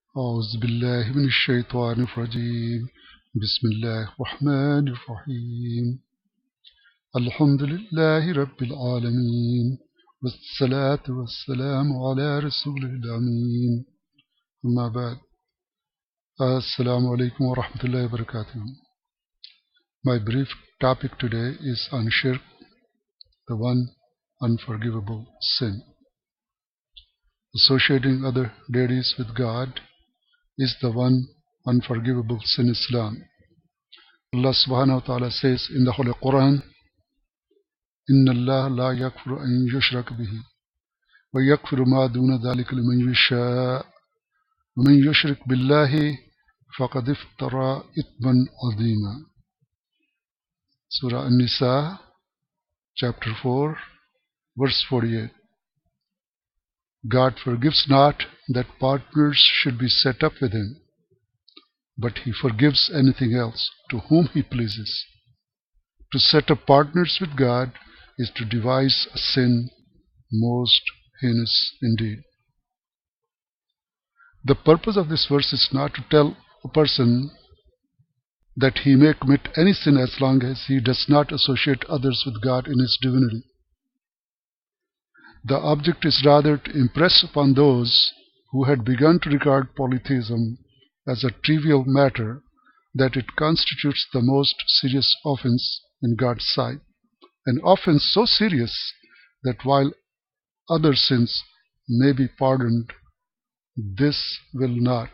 أعوذ بالله من الشيطان الرجيم بسم الله الرحمن الرحيم الحمد لله رب العالمين والصلاة والسلام على رسول الأمين أما بعد السلام عليكم ورحمة الله وبركاته. My brief topic today is on shirk, the one unforgivable sin. Associating other deities with God is the one unforgivable sin in Islam. Allah subhanahu wa ta'ala says in the Holy Quran, إِنَّ اللَّهَ لَا يَغْفِرُ أَن يُشْرَكَ بِهِ وَيَغْفِرُ مَا دُونَ ذَلِكَ لِمَن يَشَاءُ وَمَن يُشْرِكْ بِاللَّهِ فَقَدِ افْتَرَى إِثْمًا عَظِيمًا. Surah An-Nisa, chapter 4, verse 48. God forgives not that partners should be set up with him, but he forgives anything else to whom he pleases. To set up partners with God is to devise a sin most heinous indeed. The purpose of this verse is not to tell a person that he may commit any sin as long as he does not associate others with God in his divinity. The object is rather to impress upon those who had begun to regard polytheism as a trivial matter that it constitutes the most serious offense in God's sight, an offense so serious that while other sins may be pardoned, this will not.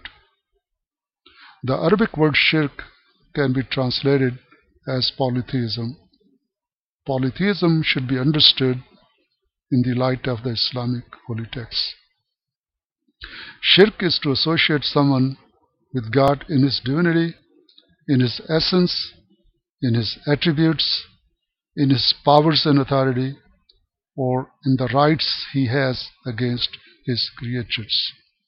The Arabic word shirk can be translated as polytheism. Polytheism should be understood in the light of the Islamic holy texts. Shirk is to associate someone with God in his divinity, in his essence, in his attributes, in his powers and authority, or in the rights he has against his creatures.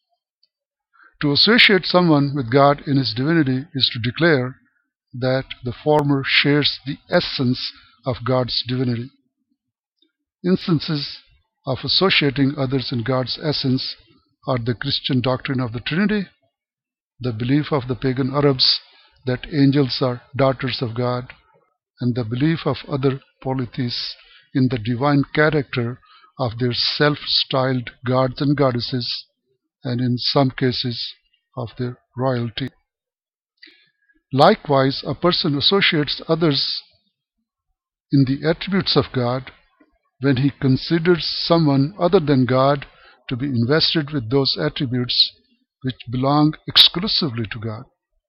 To associate someone with God in his divinity is to declare that the former shares the essence of God's divinity. Instances of associating others in God's essence are the Christian doctrine of the Trinity, the belief of the pagan Arabs that angels are daughters of God, and the belief of other polytheists in the divine character of their self-styled gods and goddesses, and in some cases of their royalty. Likewise, a person associates others in the attributes of God when he considers someone other than God to be invested with those attributes which belong exclusively to God.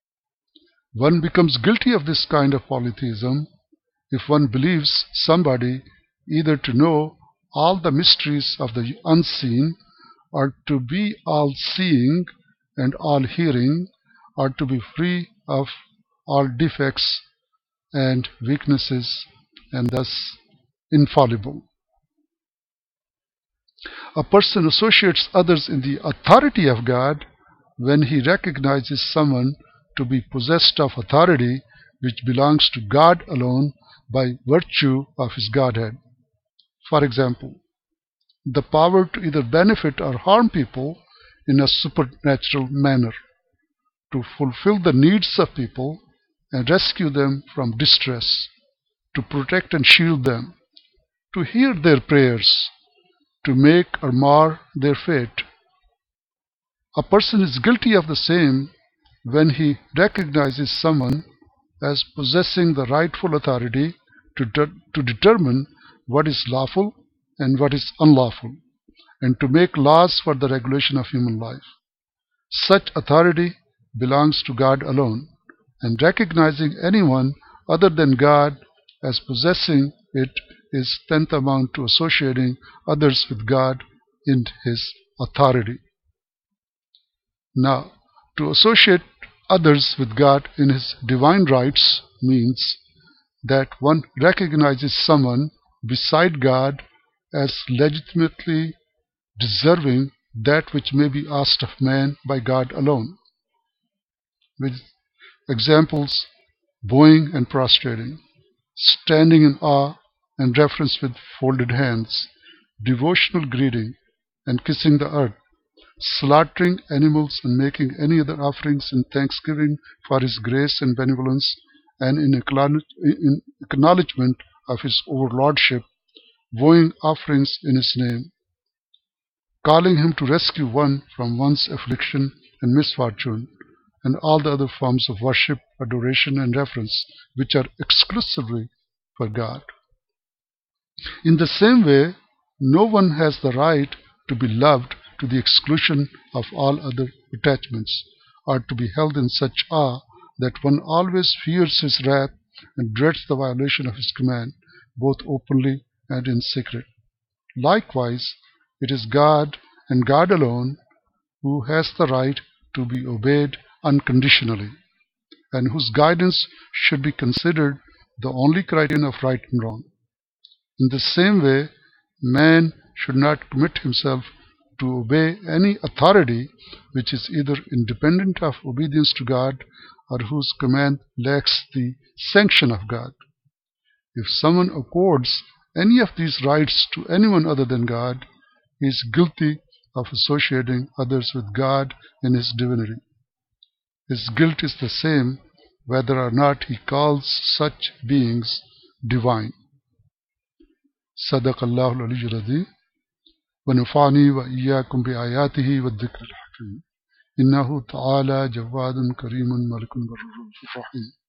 One becomes guilty of this kind of polytheism if one believes somebody either to know all the mysteries of the unseen, or to be all-seeing and all-hearing, or to be free of all defects and weaknesses, and thus infallible. A person associates others in the authority of God when he recognizes someone to be possessed of authority which belongs to God alone by virtue of his Godhead. For example, the power to either benefit or harm people in a supernatural manner, to fulfill the needs of people and rescue them from distress, to protect and shield them, to hear their prayers, to make or mar their fate. A person is guilty of the same when he recognizes someone as possessing the rightful authority to determine what is lawful and what is unlawful, and to make laws for the regulation of human life. Such authority belongs to God alone, and recognizing anyone other than God as possessing it is tantamount to associating others with God in his authority. Now, to associate others with God in his divine rights means that one recognizes someone beside God as legitimately deserving that which may be asked of man by God alone, with examples: bowing and prostrating, standing in awe and reverence with folded hands, devotional greeting and kissing the earth, slaughtering animals and making any other offerings in thanksgiving for his grace and benevolence, and in acknowledgement of his overlordship, vowing offerings in his name, calling him to rescue one from one's affliction and misfortune, and all the other forms of worship, adoration, and reverence which are exclusively for God. In the same way, no one has the right to be loved to the exclusion of all other attachments, or to be held in such awe that one always fears his wrath and dreads the violation of his command, both openly and in secret. Likewise, it is God and God alone who has the right to be obeyed unconditionally, and whose guidance should be considered the only criterion of right and wrong. In the same way, man should not commit himself to obey any authority which is either independent of obedience to God or whose command lacks the sanction of God. If someone accords any of these rights to anyone other than God, he is guilty of associating others with God in his divinity. His guilt is the same whether or not he calls such beings divine. صدق الله العلي العظيم ونفعني وإياكم بآياته والذكر الحكيم إنه تعالى جواد كريم ملك بر رحيم